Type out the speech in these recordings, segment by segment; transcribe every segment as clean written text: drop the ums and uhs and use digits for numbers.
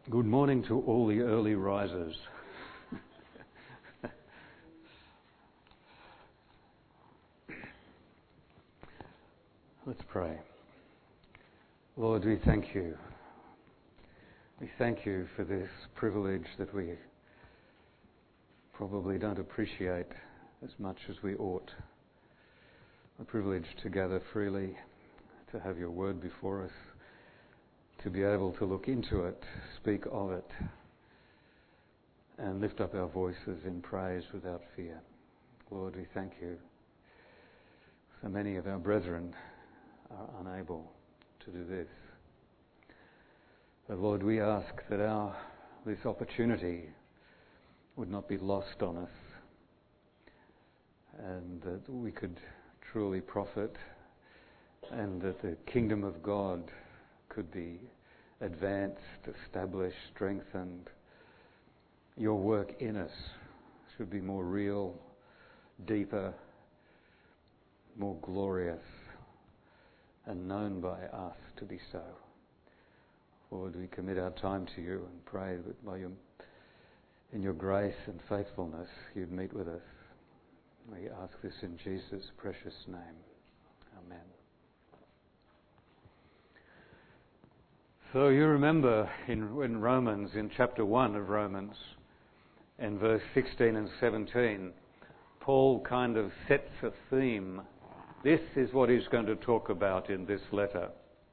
Good morning to all the early risers. Let's pray. Lord, we thank you. We thank you for this privilege that we probably don't appreciate as much as we ought. A privilege to gather freely, to have your word before us, to be able to look into it, speak of it, and lift up our voices in praise without fear. Lord, we thank you. So many of our brethren are unable to do this. But Lord, we ask that this opportunity would not be lost on us, and that we could truly profit, and that the kingdom of God could be advanced, established, strengthened. Your work in us should be more real, deeper, more glorious, and known by us to be so. Lord, we commit our time to you and pray that in your grace and faithfulness you'd meet with us. We ask this in Jesus' precious name. Amen. So you remember in Romans, in chapter 1 of Romans, in verse 16 and 17, Paul kind of sets a theme. This is what he's going to talk about in this letter.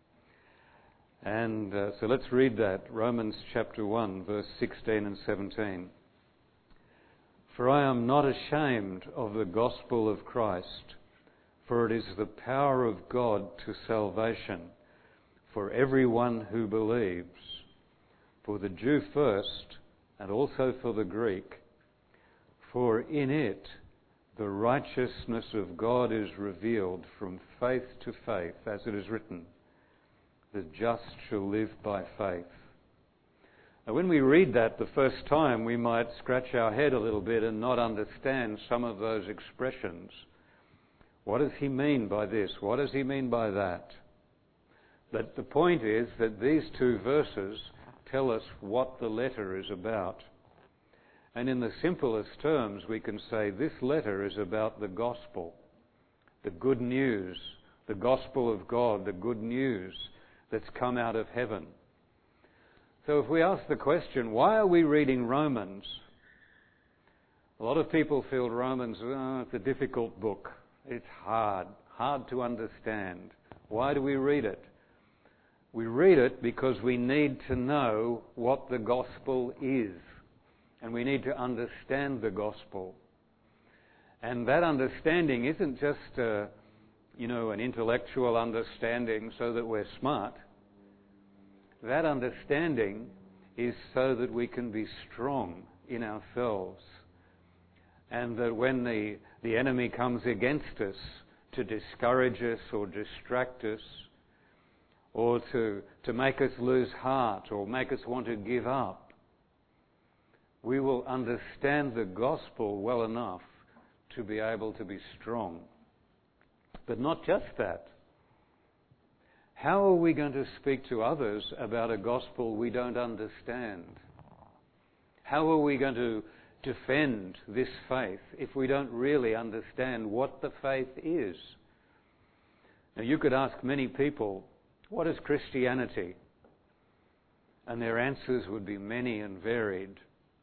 And so let's read that, Romans chapter 1, verse 16 and 17. For I am not ashamed of the gospel of Christ, for it is the power of God to salvation for everyone who believes, for the Jew first, and also for the Greek. For in it the righteousness of God is revealed from faith to faith, as it is written, the just shall live by faith. Now, when we read that the first time, we might scratch our head a little bit and not understand some of those expressions. What does he mean by this? What does he mean by that? But the point is that these two verses tell us what the letter is about. And in the simplest terms, we can say this letter is about the gospel, the good news, the gospel of God, the good news that's come out of heaven. So if we ask the question, why are we reading Romans? A lot of people feel Romans, it's a difficult book. It's hard to understand. Why do we read it? We read it because we need to know what the gospel is. And we need to understand the gospel. And that understanding isn't just an intellectual understanding so that we're smart. That understanding is so that we can be strong in ourselves. And that when the enemy comes against us to discourage us or distract us, or to make us lose heart or make us want to give up, we will understand the gospel well enough to be able to be strong. But not just that. How are we going to speak to others about a gospel we don't understand? How are we going to defend this faith if we don't really understand what the faith is? Now, you could ask many people, what is Christianity? And their answers would be many and varied.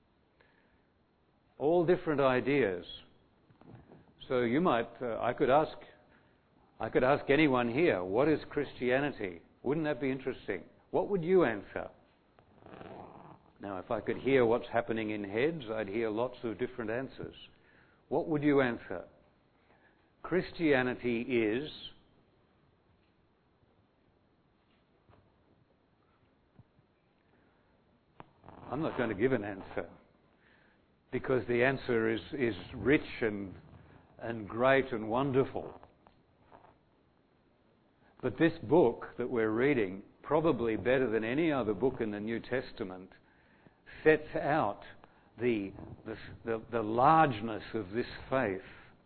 All different ideas. So you might, I could ask anyone here, what is Christianity? Wouldn't that be interesting? What would you answer? Now, if I could hear what's happening in heads, I'd hear lots of different answers. What would you answer? Christianity is... I'm not going to give an answer, because the answer is rich and great and wonderful. But this book that we're reading, probably better than any other book in the New Testament, sets out the largeness of this faith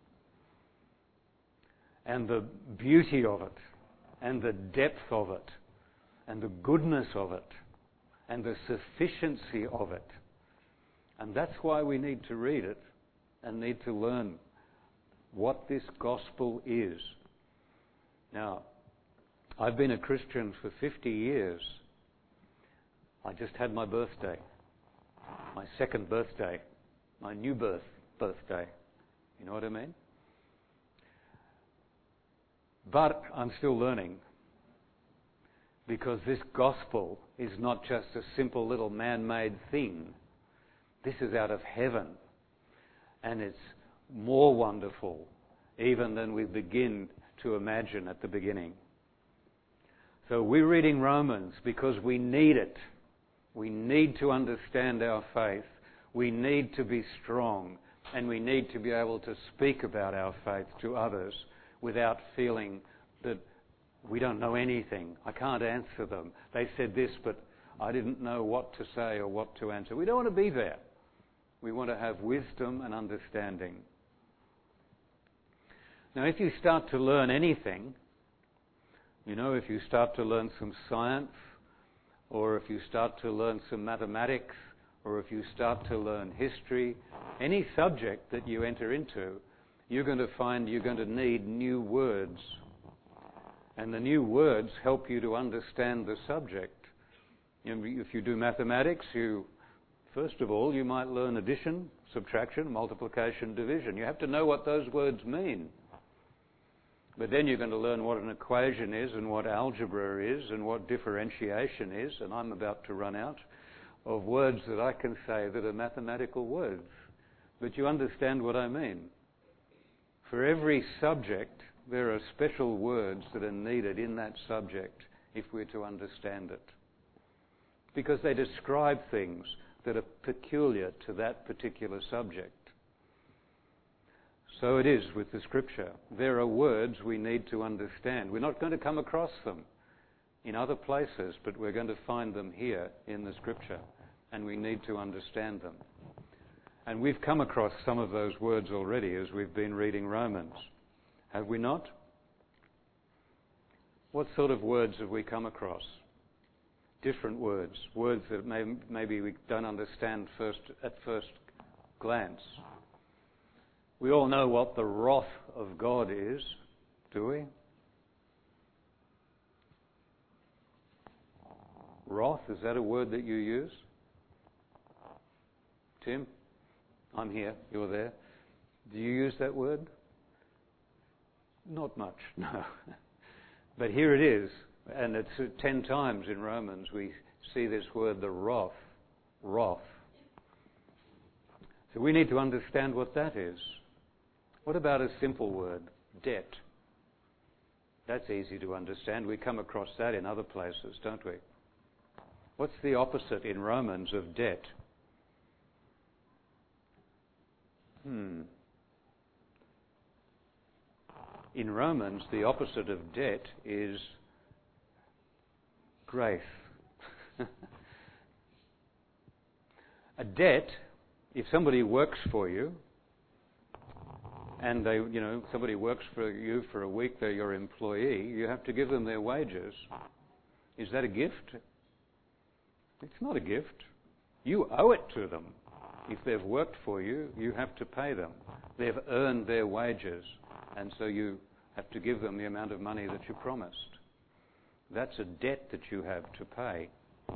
and the beauty of it and the depth of it and the goodness of it and the sufficiency of it. And that's why we need to read it and need to learn what this gospel is. Now, I've been a Christian for 50 years. I just had my birthday, my second birthday, my new birthday. You know what I mean? But I'm still learning, because this gospel is not just a simple little man-made thing. This is out of heaven, and it's more wonderful even than we begin to imagine at the beginning. So we're reading Romans because we need it. We need to understand our faith. We need to be strong, and we need to be able to speak about our faith to others without feeling that we don't know anything. I can't answer them. They said this, but I didn't know what to say or what to answer. We don't want to be there. We want to have wisdom and understanding. Now, if you start to learn anything, if you start to learn some science, or if you start to learn some mathematics, or if you start to learn history, any subject that you enter into, you're going to find you're going to need new words. And the new words help you to understand the subject. If you do mathematics, first of all, you might learn addition, subtraction, multiplication, division. You have to know what those words mean. But then you're going to learn what an equation is and what algebra is and what differentiation is, and I'm about to run out of words that I can say that are mathematical words. But you understand what I mean. For every subject, there are special words that are needed in that subject if we're to understand it, because they describe things that are peculiar to that particular subject. So it is with the Scripture. There are words we need to understand. We're not going to come across them in other places, but we're going to find them here in the Scripture, and we need to understand them. And we've come across some of those words already as we've been reading Romans. Have we not? What sort of words have we come across? Different words. Words that maybe we don't understand at first glance. We all know what the wrath of God is, do we? Wrath, is that a word that you use? Tim? I'm here, you're there. Do you use that word? Not much, no. But here it is, and it's 10 times in Romans we see this word, the wrath. So we need to understand what that is. What about a simple word, debt? That's easy to understand. We come across that in other places, don't we? What's the opposite in Romans of debt? In Romans, the opposite of debt is grace. A debt, if somebody works for you, and somebody works for you for a week, they're your employee, you have to give them their wages. Is that a gift? It's not a gift. You owe it to them. If they've worked for you, you have to pay them. They've earned their wages, and so you have to give them the amount of money that you promised. That's a debt that you have to pay.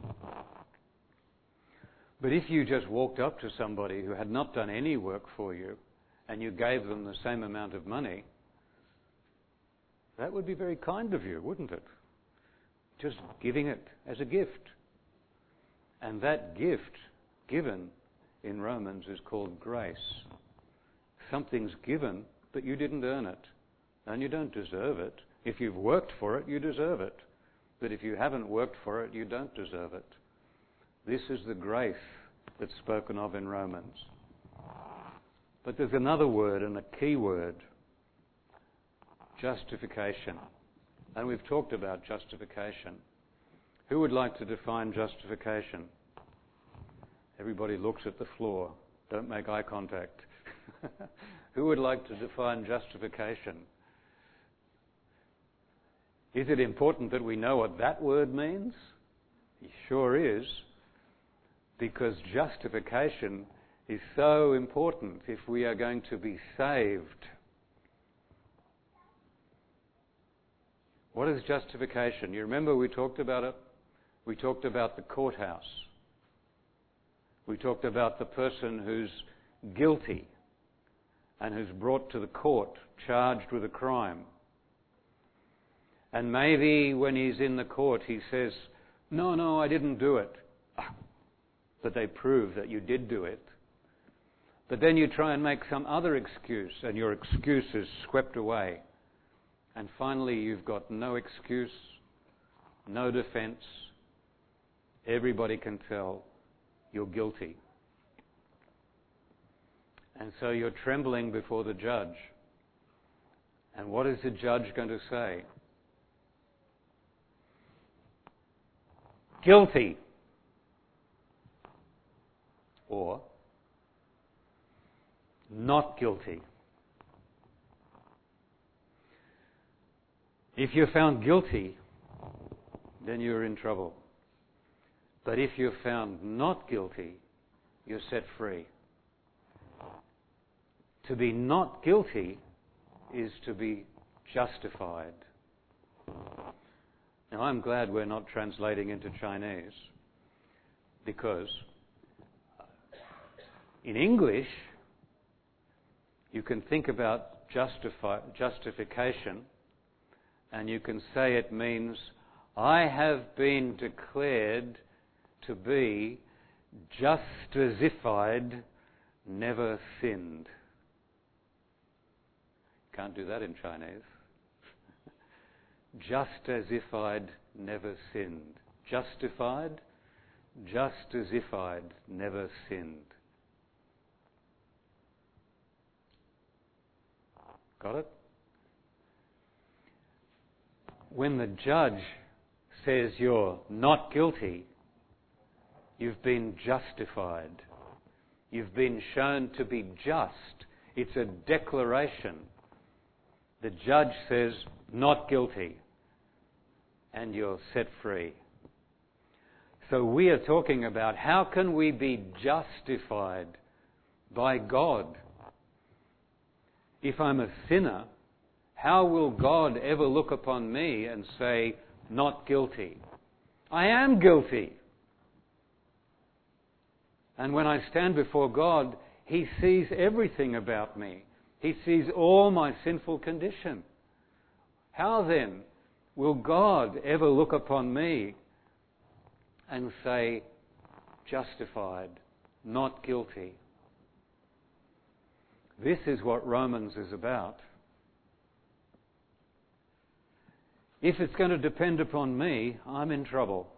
But if you just walked up to somebody who had not done any work for you, and you gave them the same amount of money, that would be very kind of you, wouldn't it? Just giving it as a gift. And that gift given in Romans is called grace. Something's given, but you didn't earn it. And you don't deserve it. If you've worked for it, you deserve it. But if you haven't worked for it, you don't deserve it. This is the grace that's spoken of in Romans. But there's another word, and a key word, justification. And we've talked about justification. Who would like to define justification? Everybody looks at the floor. Don't make eye contact. Who would like to define justification? Is it important that we know what that word means? It sure is. because justification is so important if we are going to be saved. What is justification? You remember we talked about it? We talked about the courthouse. We talked about the person who's guilty and who's brought to the court, charged with a crime. And maybe when he's in the court he says, no, I didn't do it. But they prove that you did do it. But then you try and make some other excuse, and your excuse is swept away. And finally you've got no excuse, no defence. Everybody can tell you're guilty. And so you're trembling before the judge. And what is the judge going to say? Guilty. Or not guilty. If you're found guilty, then you're in trouble. But if you're found not guilty, you're set free. To be not guilty is to be justified. Now, I'm glad we're not translating into Chinese, because in English, you can think about justification, and you can say it means, I have been declared to be just as if I'd never sinned. Can't do that in Chinese. Just as if I'd never sinned. Justified, just as if I'd never sinned. Got it? When the judge says you're not guilty, you've been justified. You've been shown to be just. It's a declaration. The judge says, not guilty, and you're set free. So we are talking about how can we be justified by God? If I'm a sinner, how will God ever look upon me and say, not guilty? I am guilty. And when I stand before God, He sees everything about me. He sees all my sinful condition. How then will God ever look upon me and say, justified, not guilty? This is what Romans is about. If it's going to depend upon me, I'm in trouble.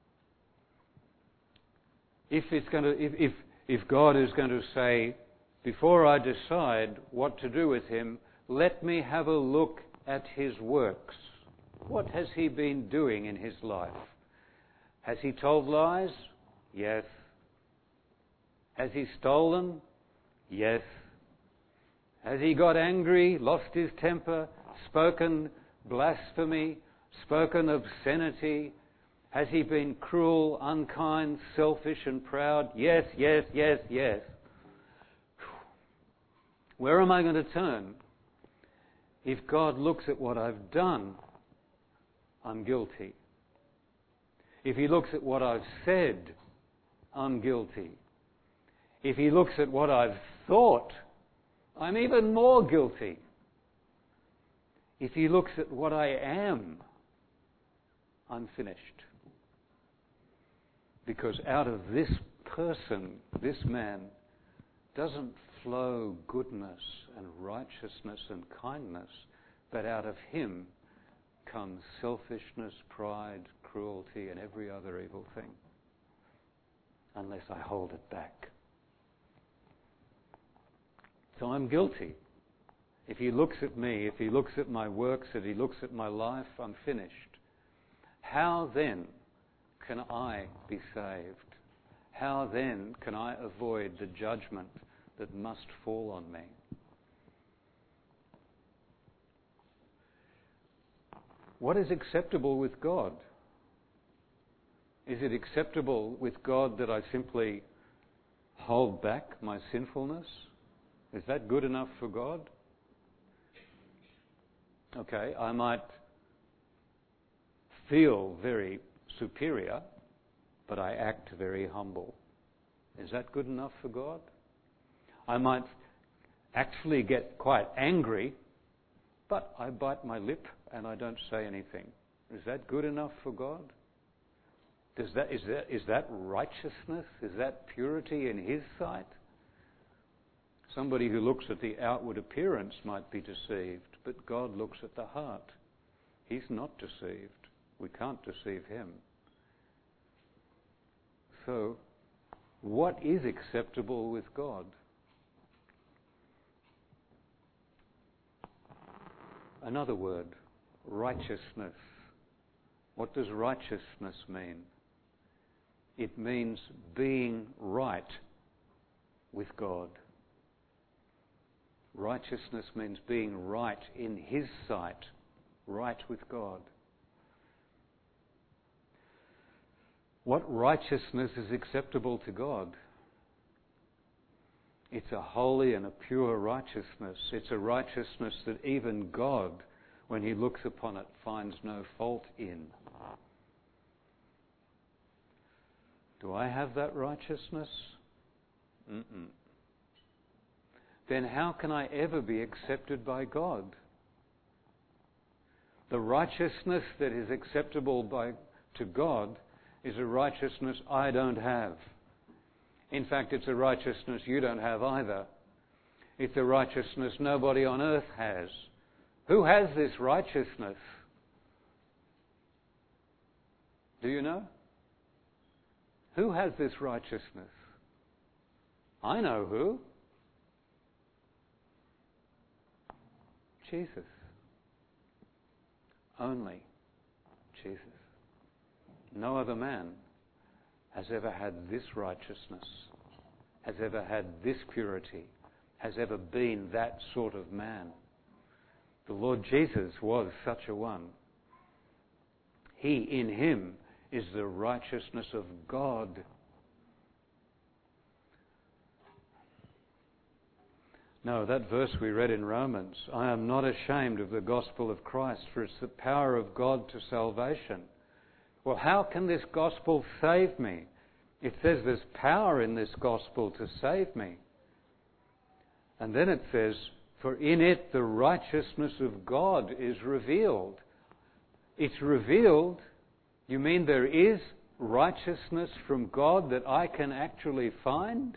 If God is going to say, before I decide what to do with him, let me have a look at his works. What has he been doing in his life? Has he told lies? Yes. Has he stolen? Yes. Has he got angry, lost his temper, spoken blasphemy, spoken obscenity? Has he been cruel, unkind, selfish and proud? Yes, yes, yes, yes. Where am I going to turn? If God looks at what I've done, I'm guilty. If he looks at what I've said, I'm guilty. If he looks at what I've thought, I'm even more guilty. If he looks at what I am, I'm finished. Because out of this person, this man, doesn't flow goodness and righteousness and kindness, but out of him comes selfishness, pride, cruelty, and every other evil thing, unless I hold it back. So I'm guilty. If he looks at me, if he looks at my works, if he looks at my life, I'm finished. How then can I be saved? How then can I avoid the judgment that must fall on me? What is acceptable with God? Is it acceptable with God that I simply hold back my sinfulness? Is that good enough for God? Okay, I might feel very superior, but I act very humble. Is that good enough for God? I might actually get quite angry, but I bite my lip and I don't say anything. Is that good enough for God? Is that righteousness? Is that purity in His sight? Somebody who looks at the outward appearance might be deceived, but God looks at the heart. He's not deceived. We can't deceive Him. So, what is acceptable with God? Another word, righteousness. What does righteousness mean? It means being right with God. Righteousness means being right in His sight, right with God. What righteousness is acceptable to God? It's a holy and a pure righteousness. It's a righteousness that even God, when He looks upon it, finds no fault in. Do I have that righteousness? Then how can I ever be accepted by God? The righteousness that is acceptable to God is a righteousness I don't have. In fact, it's a righteousness you don't have either. It's a righteousness nobody on earth has. Who has this righteousness? Do you know? Who has this righteousness? I know who. Jesus. Only Jesus. No other man has ever had this righteousness, has ever had this purity, has ever been that sort of man. The Lord Jesus was such a one. He, in Him, is the righteousness of God. No, that verse we read in Romans, I am not ashamed of the gospel of Christ, for it's the power of God to salvation. Well, how can this gospel save me? It says there's power in this gospel to save me. And then it says, for in it the righteousness of God is revealed. It's revealed. You mean there is righteousness from God that I can actually find?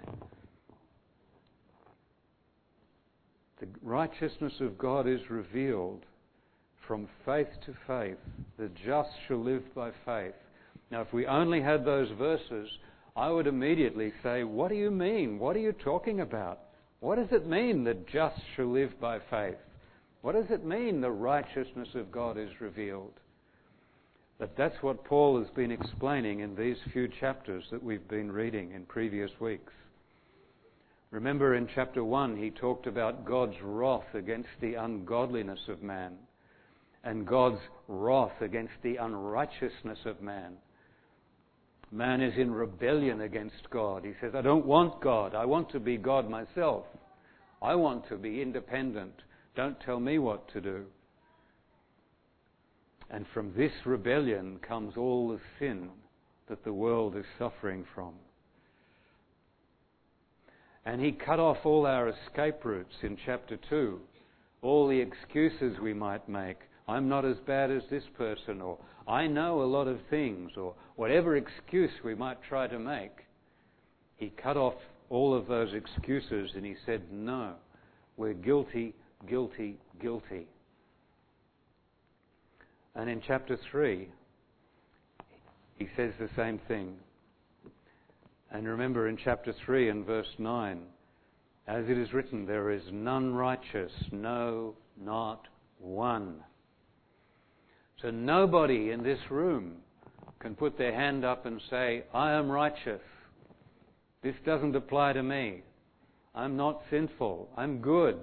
The righteousness of God is revealed from faith to faith. The just shall live by faith. Now, if we only had those verses, I would immediately say, what do you mean? What are you talking about? What does it mean, the just shall live by faith? What does it mean, the righteousness of God is revealed? But that's what Paul has been explaining in these few chapters that we've been reading in previous weeks. Remember in chapter 1, he talked about God's wrath against the ungodliness of man and God's wrath against the unrighteousness of man. Man is in rebellion against God. He says, I don't want God. I want to be God myself. I want to be independent. Don't tell me what to do. And from this rebellion comes all the sin that the world is suffering from. And he cut off all our escape routes in chapter 2. All the excuses we might make. I'm not as bad as this person, or I know a lot of things, or whatever excuse we might try to make. He cut off all of those excuses and he said, no, we're guilty, guilty, guilty. And in chapter 3, he says the same thing. And remember in chapter 3 and verse 9, as it is written, there is none righteous, no, not one. So nobody in this room can put their hand up and say, I am righteous. This doesn't apply to me. I'm not sinful. I'm good.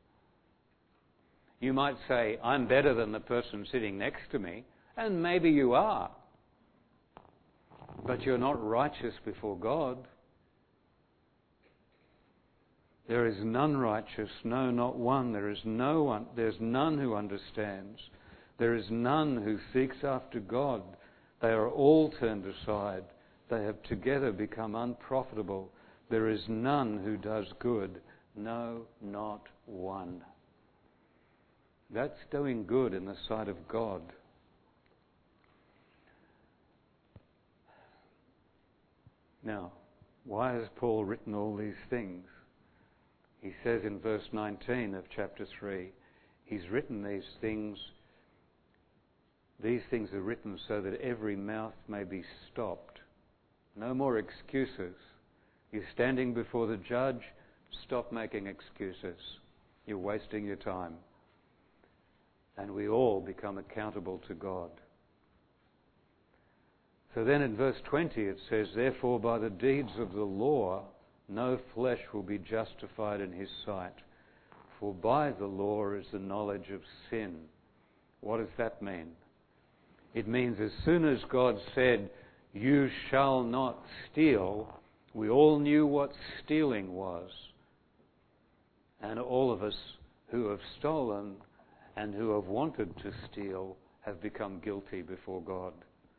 You might say, I'm better than the person sitting next to me, and maybe you are. but you're not righteous before God. There is none righteous, no, not one. There is no one. There's none who understands. There is none who seeks after God. They are all turned aside. They have together become unprofitable. There is none who does good. No, not one. That's doing good in the sight of God. Now, why has Paul written all these things? He says in verse 19 of chapter 3, he's written these things are written so that every mouth may be stopped. No more excuses. You're standing before the judge, stop making excuses. You're wasting your time. And we all become accountable to God. So then in verse 20 it says, therefore by the deeds of the law no flesh will be justified in his sight, for by the law is the knowledge of sin. What does that mean? It means as soon as God said, you shall not steal, we all knew what stealing was. And all of us who have stolen and who have wanted to steal have become guilty before God.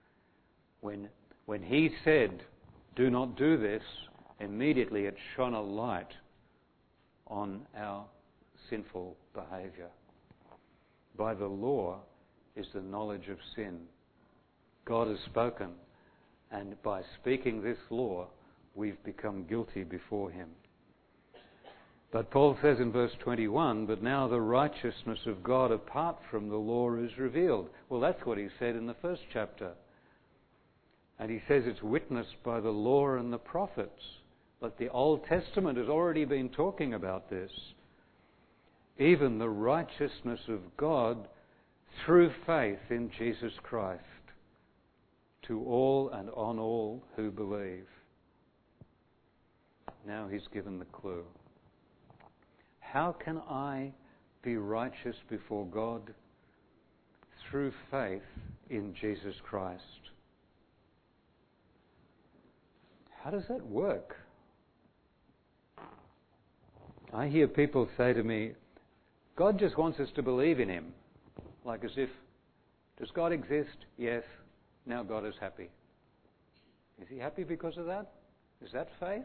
When he said, do not do this, immediately it shone a light on our sinful behaviour. By the law is the knowledge of sin. God has spoken, and by speaking this law, we've become guilty before him. But Paul says in verse 21, but now the righteousness of God apart from the law is revealed. Well, that's what he said in the first chapter. And he says it's witnessed by the law and the prophets. But the Old Testament has already been talking about this. Even the righteousness of God through faith in Jesus Christ to all and on all who believe. Now he's given the clue. How can I be righteous before God? Through faith in Jesus Christ. How does that work? I hear people say to me, God just wants us to believe in him. Like as if, does God exist? Yes. Now God is happy. Is he happy because of that? Is that faith?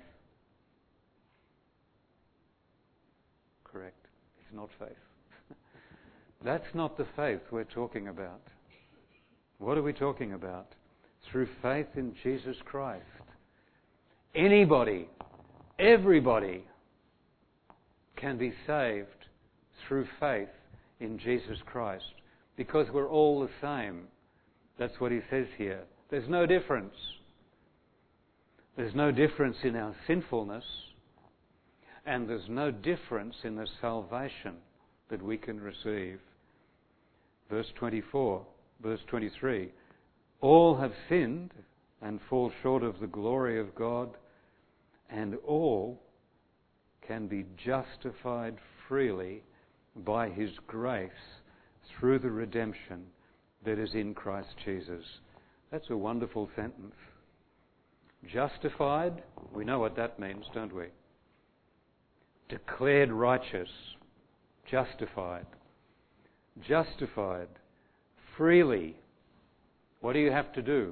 Correct. It's not faith. That's not the faith we're talking about. What are we talking about? Through faith in Jesus Christ. Anybody, everybody can be saved through faith in Jesus Christ because we're all the same. That's what he says here. There's no difference. There's no difference in our sinfulness, and there's no difference in the salvation that we can receive. Verse 23, all have sinned and fall short of the glory of God, and all can be justified freely by his grace through the redemption that is in Christ Jesus. That's a wonderful sentence. Justified, we know what that means, don't we? Declared righteous, justified. Justified freely. What do you have to do?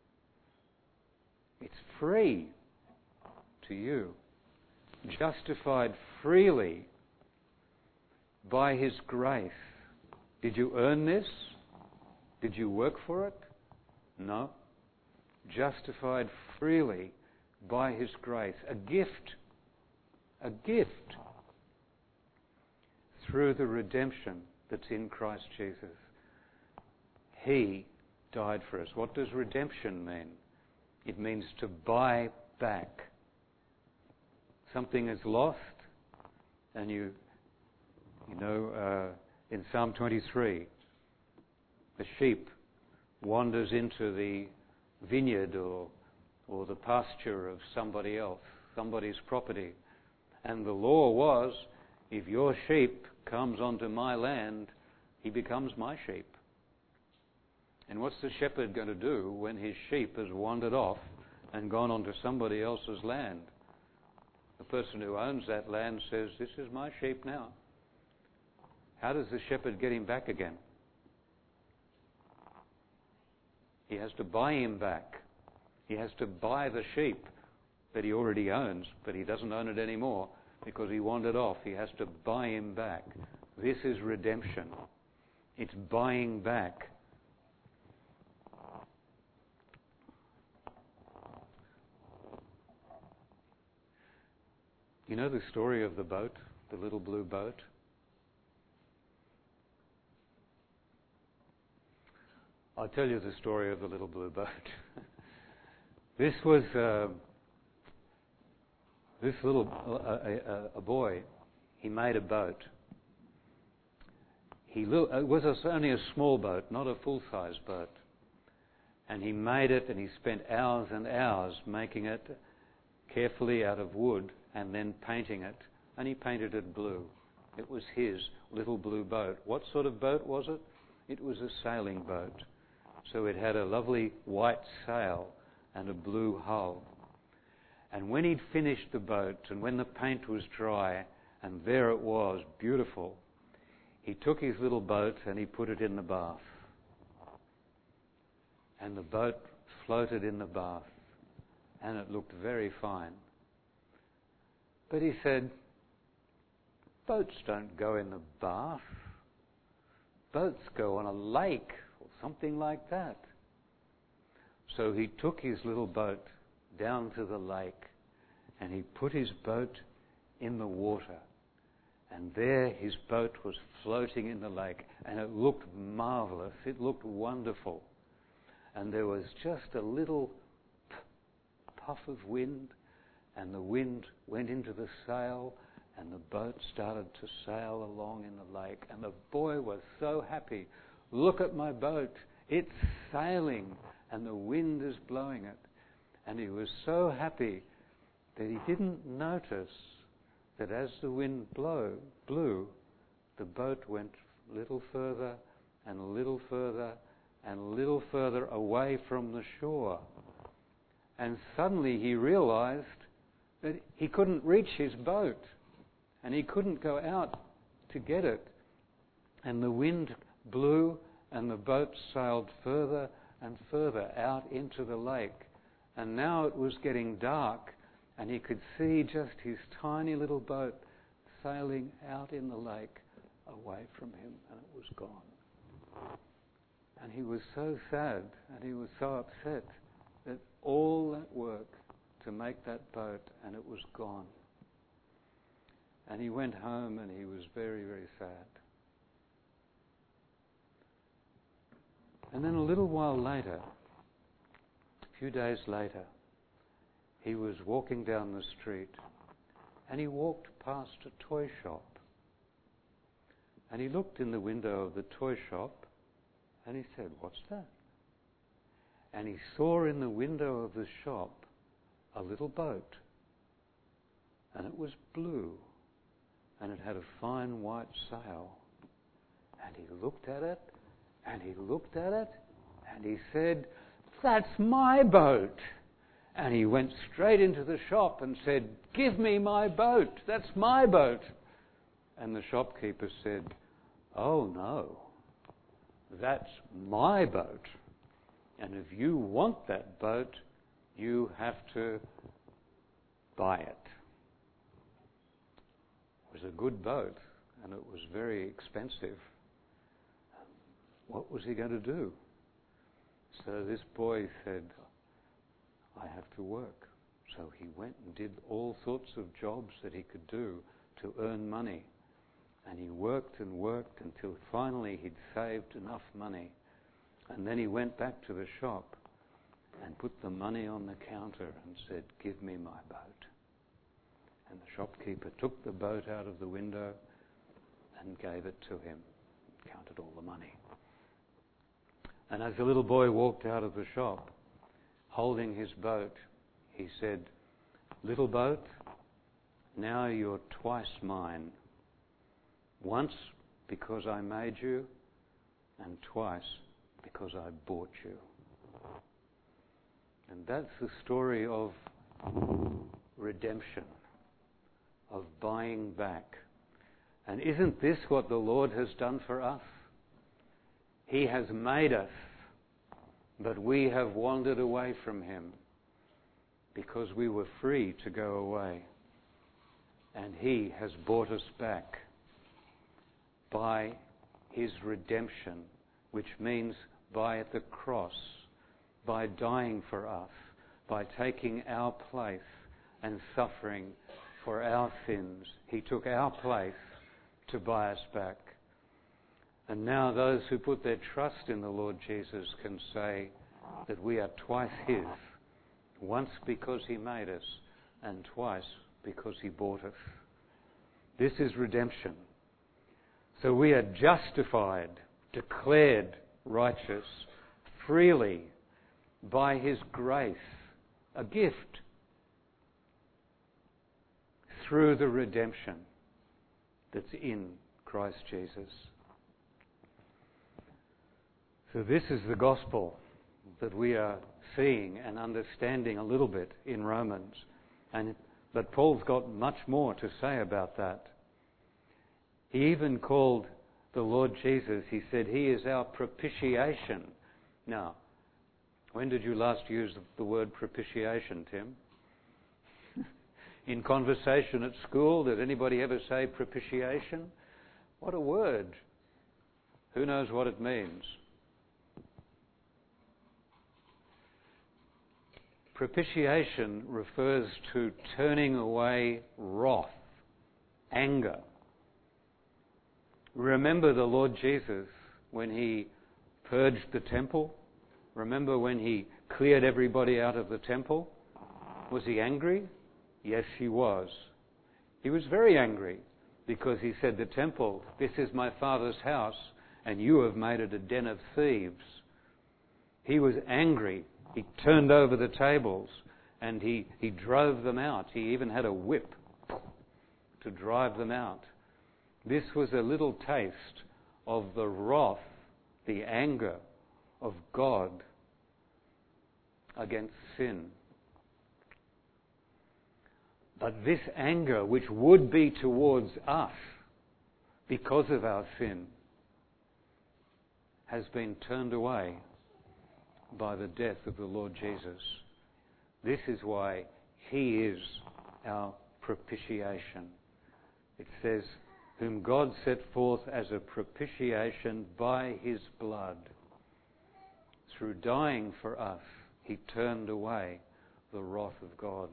It's free to you. Justified freely by his grace. Did you earn this? Did you work for it? No. Justified freely by his grace. A gift. A gift. Through the redemption that's in Christ Jesus. He died for us. What does redemption mean? It means to buy back. Something is lost, and you know, in Psalm 23, the sheep wanders into the vineyard or the pasture of somebody else, somebody's property. And the law was, if your sheep comes onto my land, he becomes my sheep. And what's the shepherd going to do when his sheep has wandered off and gone onto somebody else's land. The person who owns that land says, "This is my sheep now." How does the shepherd get him back again? He has to buy him back. He has to buy the sheep that he already owns, but he doesn't own it anymore because he wandered off. He has to buy him back. This is redemption. It's buying back. You know the story of the boat, the little blue boat? I'll tell you the story of the little blue boat. This was a boy. He made a boat. It was only a small boat, not a full-size boat. And he made it, and he spent hours and hours making it carefully out of wood and then painting it. And he painted it blue. It was his little blue boat. What sort of boat was it? It was a sailing boat. So it had a lovely white sail and a blue hull. And when he'd finished the boat, and when the paint was dry, and there it was, beautiful, he took his little boat and he put it in the bath. And the boat floated in the bath, and it looked very fine. But he said, boats don't go in the bath. Boats go on a lake or something like that. So he took his little boat down to the lake, and he put his boat in the water. And there his boat was floating in the lake, and it looked marvelous. It looked wonderful. And there was just a little puff of wind, and the wind went into the sail, and the boat started to sail along in the lake. And the boy was so happy. Look at my boat. It's sailing, and the wind is blowing it. And he was so happy that he didn't notice that as the wind blew, the boat went a little further and a little further and a little further away from the shore. And suddenly he realized that he couldn't reach his boat, and he couldn't go out to get it. And the wind blew, and the boat sailed further and further out into the lake. And now it was getting dark, and he could see just his tiny little boat sailing out in the lake away from him, and it was gone. And he was so sad, and he was so upset that all that work to make that boat, and it was gone. And he went home, and he was very, very sad. And then a little while later, a few days later, he was walking down the street, and he walked past a toy shop. And he looked in the window of the toy shop, and he said, "What's that?" And he saw in the window of the shop a little boat, and it was blue, and it had a fine white sail. And he looked at it, and he looked at it, and he said, "That's my boat." And he went straight into the shop and said, "Give me my boat, that's my boat." And the shopkeeper said, "Oh no, that's my boat. And if you want that boat, you have to buy it." It was a good boat, and it was very expensive. What was he going to do? So this boy said, "I have to work." So he went and did all sorts of jobs that he could do to earn money. And he worked and worked until finally he'd saved enough money. And then he went back to the shop and put the money on the counter and said, "Give me my boat." And the shopkeeper took the boat out of the window and gave it to him, counted all the money. And as the little boy walked out of the shop, holding his boat, he said, "Little boat, now you're twice mine. Once because I made you, and twice because I bought you." And that's the story of redemption, of buying back. And isn't this what the Lord has done for us? He has made us, but we have wandered away from Him because we were free to go away. And He has bought us back by His redemption, which means by the cross, by dying for us, by taking our place and suffering for our sins. He took our place to buy us back. And now those who put their trust in the Lord Jesus can say that we are twice His, once because He made us, and twice because He bought us. This is redemption. So we are justified, declared righteous, freely by His grace, a gift, through the redemption that's in Christ Jesus. So this is the gospel that we are seeing and understanding a little bit in Romans. But Paul's got much more to say about that. He even called the Lord Jesus, he said, He is our propitiation. Now, when did you last use the word propitiation, Tim? In conversation at school, did anybody ever say propitiation? What a word. Who knows what it means? Propitiation refers to turning away wrath, anger. Remember the Lord Jesus when He purged the temple? Remember when He cleared everybody out of the temple? Was He angry? Yes, He was. He was very angry because He said, the temple, this is my Father's house, and you have made it a den of thieves. He was angry. He turned over the tables and he drove them out. He even had a whip to drive them out. This was a little taste of the wrath, the anger of God against sin. But this anger, which would be towards us because of our sin, has been turned away by the death of the Lord Jesus. This is why He is our propitiation. It says, whom God set forth as a propitiation by His blood. Through dying for us, He turned away the wrath of God.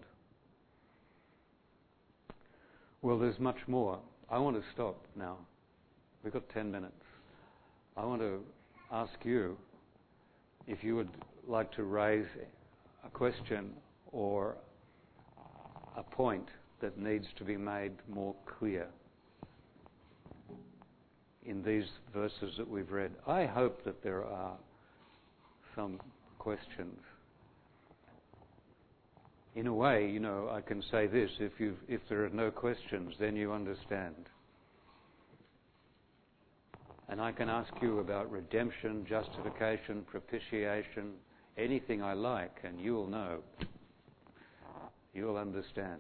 Well, there's much more. I want to stop now. We've got 10 minutes. I want to ask you if you would like to raise a question or a point that needs to be made more clear in these verses that we've read. I hope that there are some questions. In a way, you know, I can say this, if there are no questions, then you understand. And I can ask you about redemption, justification, propitiation, anything I like, and you'll know. You'll understand.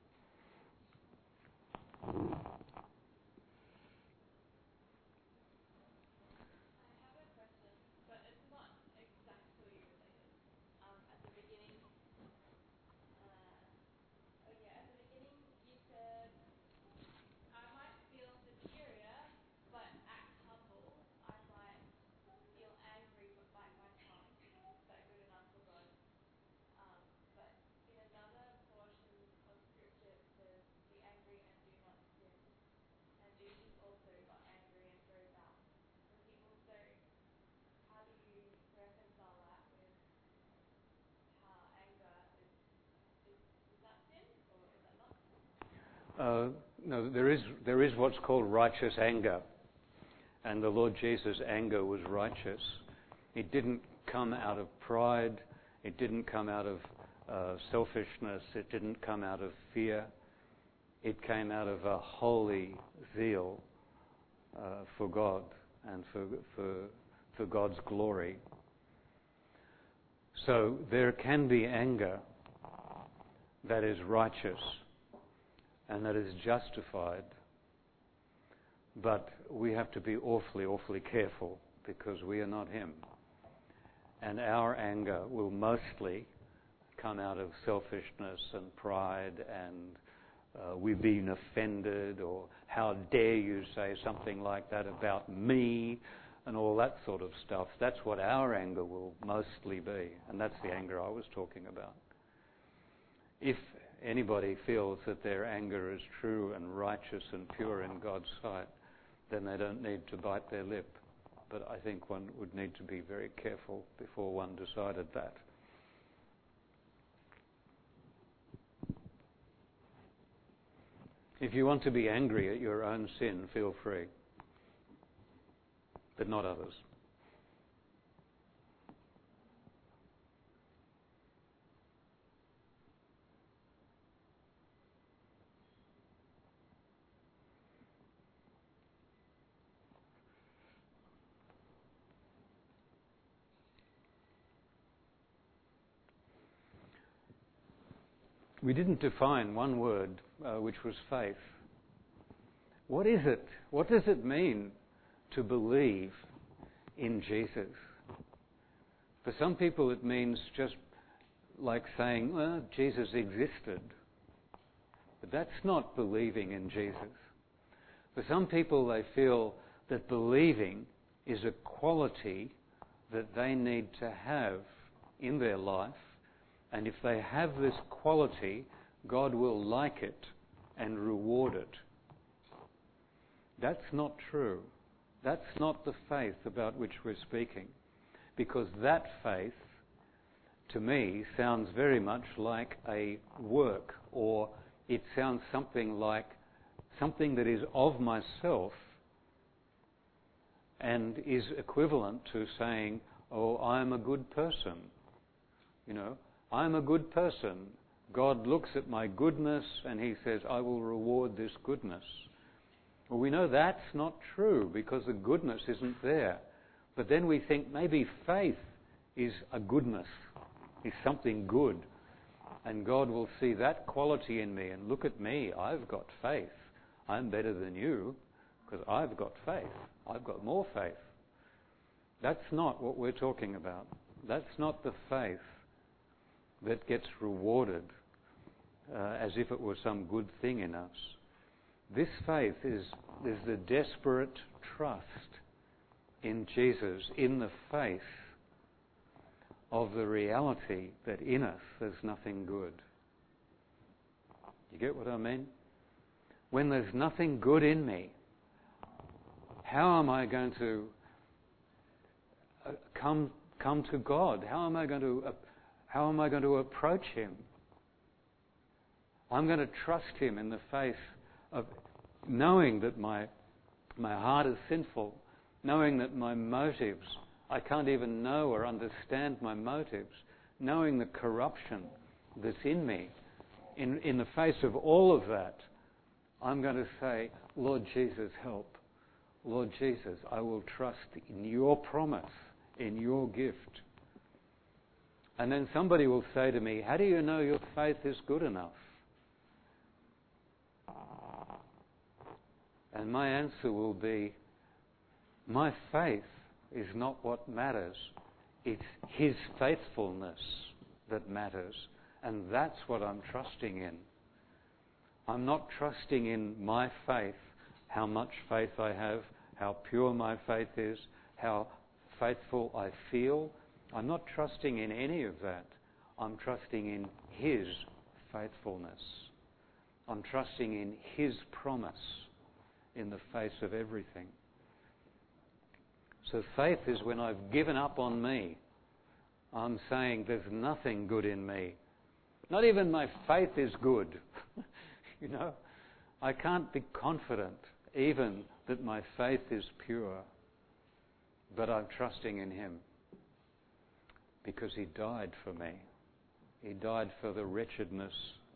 No, there is what's called righteous anger, and the Lord Jesus' anger was righteous. It didn't come out of pride, it didn't come out of selfishness, it didn't come out of fear. It came out of a holy zeal for God and for God's glory. So there can be anger that is righteous and that is justified, but we have to be awfully, awfully careful because we are not him. And our anger will mostly come out of selfishness and pride and we've been offended, or how dare you say something like that about me, and all that sort of stuff. That's what our anger will mostly be, and that's the anger I was talking about. If anybody feels that their anger is true and righteous and pure in God's sight, then they don't need to bite their lip. But I think one would need to be very careful before one decided that. If you want to be angry at your own sin, feel free, but not others. We didn't define one word, which was faith. What is it? What does it mean to believe in Jesus? For some people it means just like saying, well, Jesus existed. But that's not believing in Jesus. For some people they feel that believing is a quality that they need to have in their life. And if they have this quality, God will like it and reward it. That's not true. That's not the faith about which we're speaking. Because that faith, to me, sounds very much like a work, or it sounds something like something that is of myself and is equivalent to saying, oh, I'm a good person. You know, I'm a good person. God looks at my goodness and he says, I will reward this goodness. Well, we know that's not true because the goodness isn't there. But then we think maybe faith is a goodness, is something good. And God will see that quality in me and look at me, I've got faith. I'm better than you because I've got faith. I've got more faith. That's not what we're talking about. That's not the faith that gets rewarded as if it were some good thing in us. This faith is the desperate trust in Jesus, in the face of the reality that in us there's nothing good. You get what I mean? When there's nothing good in me, how am I going to come to God? How am I going to approach him? I'm going to trust him in the face of knowing that my heart is sinful, knowing that my motives, I can't even know or understand my motives, knowing the corruption that's in me. In the face of all of that, I'm going to say, Lord Jesus, help. Lord Jesus, I will trust in your promise, in your gift. And then somebody will say to me, how do you know your faith is good enough? And my answer will be, my faith is not what matters. It's his faithfulness that matters. And that's what I'm trusting in. I'm not trusting in my faith, how much faith I have, how pure my faith is, how faithful I feel. I'm not trusting in any of that. I'm trusting in his faithfulness. I'm trusting in his promise in the face of everything. So faith is when I've given up on me. I'm saying there's nothing good in me. Not even my faith is good. You know, I can't be confident even that my faith is pure. But I'm trusting in him because he died for me. He died for the wretchedness,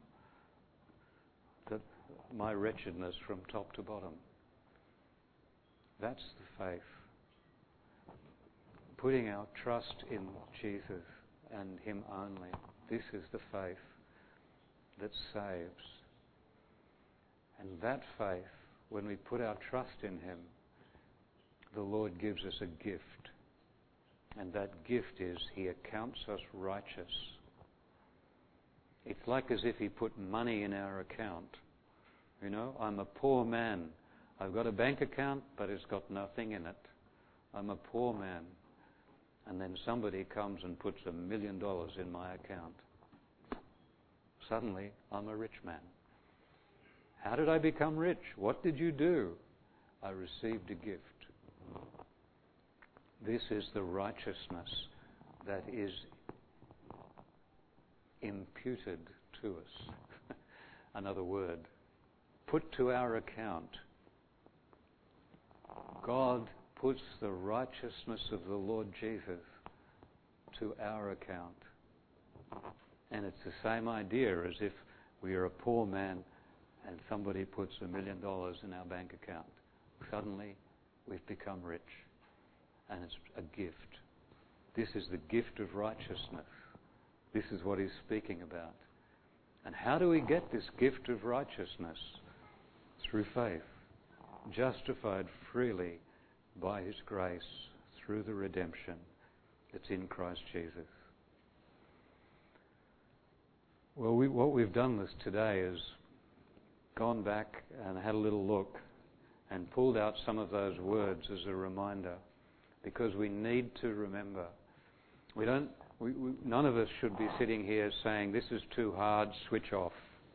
my wretchedness from top to bottom. That's the faith. Putting our trust in Jesus and Him only. This is the faith that saves. And that faith, when we put our trust in Him, the Lord gives us a gift. And that gift is He accounts us righteous. It's like as if He put money in our account. You know, I'm a poor man. I've got a bank account, but it's got nothing in it. I'm a poor man. And then somebody comes and puts $1 million in my account. Suddenly, I'm a rich man. How did I become rich? What did you do? I received a gift. This is the righteousness that is imputed to us. Another word. Put to our account. God puts the righteousness of the Lord Jesus to our account. And it's the same idea as if we are a poor man and somebody puts $1 million in our bank account. Suddenly, we've become rich. And it's a gift. This is the gift of righteousness. This is what he's speaking about. And how do we get this gift of righteousness? Through faith. Justified freely by His grace through the redemption that's in Christ Jesus. Well, what we've done this today is gone back and had a little look and pulled out some of those words as a reminder, because we need to remember. None of us should be sitting here saying, this is too hard, switch off.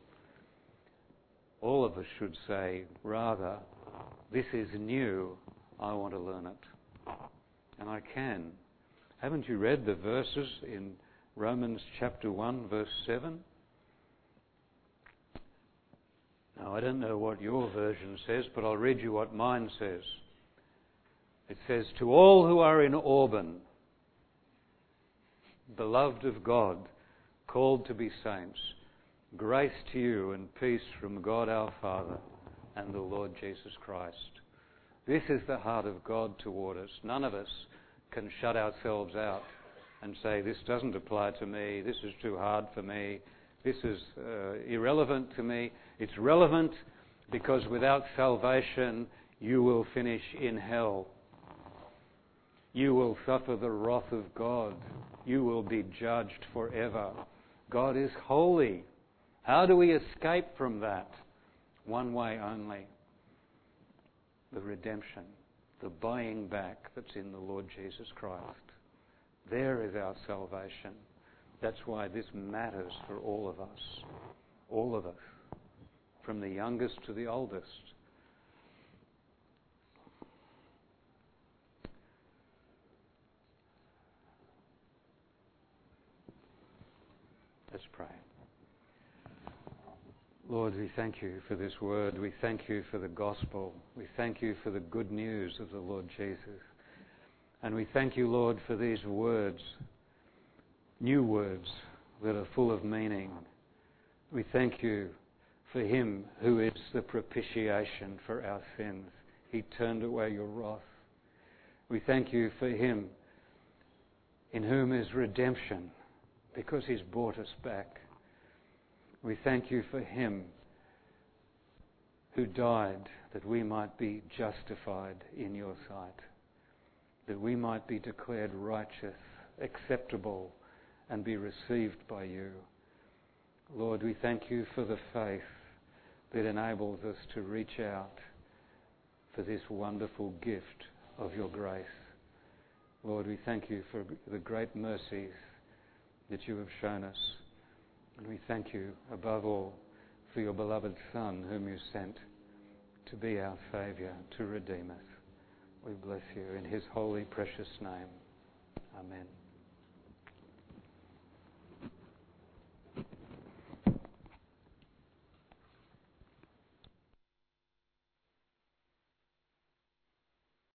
All of us should say, rather, this is new, I want to learn it. And I can. Haven't you read the verses in Romans chapter 1, verse 7? Now, I don't know what your version says, but I'll read you what mine says. It says, to all who are in Auburn, beloved of God, called to be saints, grace to you and peace from God our Father and the Lord Jesus Christ. This is the heart of God toward us. None of us can shut ourselves out and say, this doesn't apply to me, this is too hard for me, this is irrelevant to me. It's relevant because without salvation, you will finish in hell. You will suffer the wrath of God. You will be judged forever. God is holy. How do we escape from that? One way only. The redemption, the buying back that's in the Lord Jesus Christ. There is our salvation. That's why this matters for all of us. All of us. From the youngest to the oldest. Let's pray. Lord, we thank you for this word. We thank you for the gospel. We thank you for the good news of the Lord Jesus. And we thank you, Lord, for these words, new words that are full of meaning. We thank you for Him who is the propitiation for our sins. He turned away your wrath. We thank you for Him in whom is redemption, because He's brought us back. We thank you for Him who died that we might be justified in your sight, that we might be declared righteous, acceptable, and be received by you. Lord, we thank you for the faith that enables us to reach out for this wonderful gift of your grace. Lord, we thank you for the great mercies that you have shown us. And we thank you, above all, for your beloved Son, whom you sent to be our Saviour, to redeem us. We bless you in His holy, precious name. Amen.